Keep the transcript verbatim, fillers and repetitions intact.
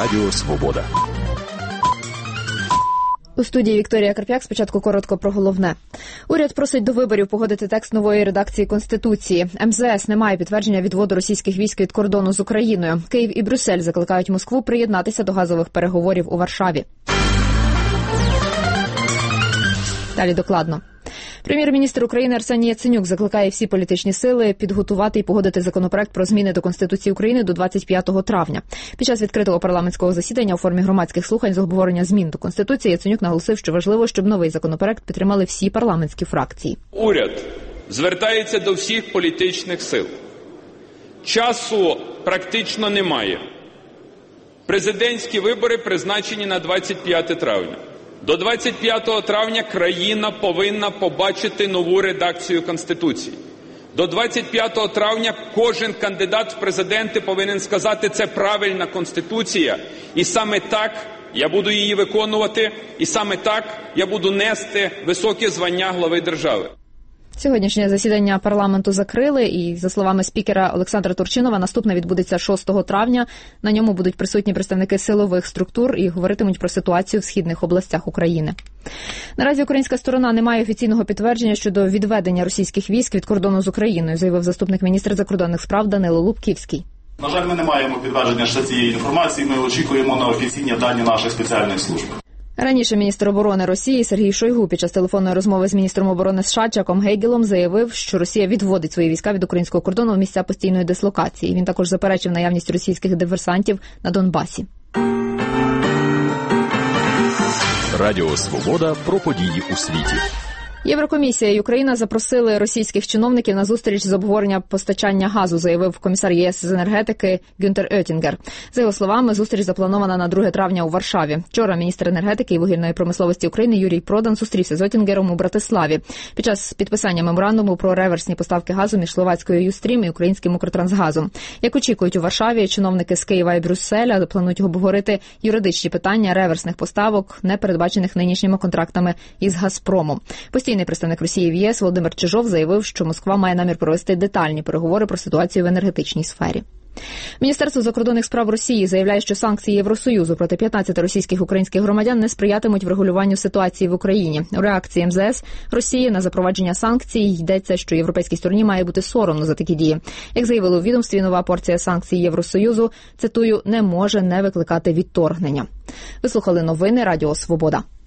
Радіо Свобода. У студії Вікторія Карп'як. Спочатку коротко про головне. Уряд просить до виборів погодити текст нової редакції Конституції. ем зе ес не має підтвердження відводу російських військ від кордону з Україною. Київ і Брюссель закликають Москву приєднатися до газових переговорів у Варшаві. Далі докладно. Прем'єр-міністр України Арсеній Яценюк закликає всі політичні сили підготувати і погодити законопроект про зміни до Конституції України до двадцять п'ятого травня. Під час відкритого парламентського засідання у формі громадських слухань з обговорення змін до Конституції Яценюк наголосив, що важливо, щоб новий законопроект підтримали всі парламентські фракції. Уряд звертається до всіх політичних сил. Часу практично немає. Президентські вибори призначені на двадцять п'яте травня. До двадцять п'ятого травня країна повинна побачити нову редакцію Конституції. До двадцять п'ятого травня кожен кандидат в президенти повинен сказати, це правильна Конституція, і саме так я буду її виконувати, і саме так я буду нести високе звання глави держави. Сьогоднішнє засідання парламенту закрили, і, за словами спікера Олександра Турчинова, наступне відбудеться шостого травня. На ньому будуть присутні представники силових структур і говоритимуть про ситуацію в східних областях України. Наразі українська сторона не має офіційного підтвердження щодо відведення російських військ від кордону з Україною, заявив заступник міністра закордонних справ Данило Лубківський. На жаль, ми не маємо підтвердження ще цієї інформації, ми очікуємо на офіційні дані наших спеціальних служб. Раніше міністр оборони Росії Сергій Шойгу під час телефонної розмови з міністром оборони США Чаком Гейгелом заявив, що Росія відводить свої війська від українського кордону в місця постійної дислокації. Він також заперечив наявність російських диверсантів на Донбасі. Радіо Свобода про події у світі. Єврокомісія і Україна запросили російських чиновників на зустріч з обговорення постачання газу, заявив комісар ЄС з енергетики Гюнтер Оттінгер. За його словами, зустріч запланована на друге травня у Варшаві. Вчора міністр енергетики і вугільної промисловості України Юрій Продан зустрівся з Оттінгером у Братиславі під час підписання меморандуму про реверсні поставки газу між словацькою Юстрім і українським Укртрансгазом. Як очікують у Варшаві, чиновники з Києва і Брюсселя планують обговорити юридичні питання реверсних поставок, не передбачених нинішніми контрактами із Газпромом. Постійний представник Росії в ЄС Володимир Чижов заявив, що Москва має намір провести детальні переговори про ситуацію в енергетичній сфері. Міністерство закордонних справ Росії заявляє, що санкції Євросоюзу проти п'ятнадцяти російських і українських громадян не сприятимуть врегулюванню ситуації в Україні. У реакції ем зе ес Росії на запровадження санкцій йдеться, що європейській стороні має бути соромно за такі дії. Як заявили у відомстві, нова порція санкцій Євросоюзу, цитую, не може не викликати відторгнення. Ви слухали новини Радіо Свобода.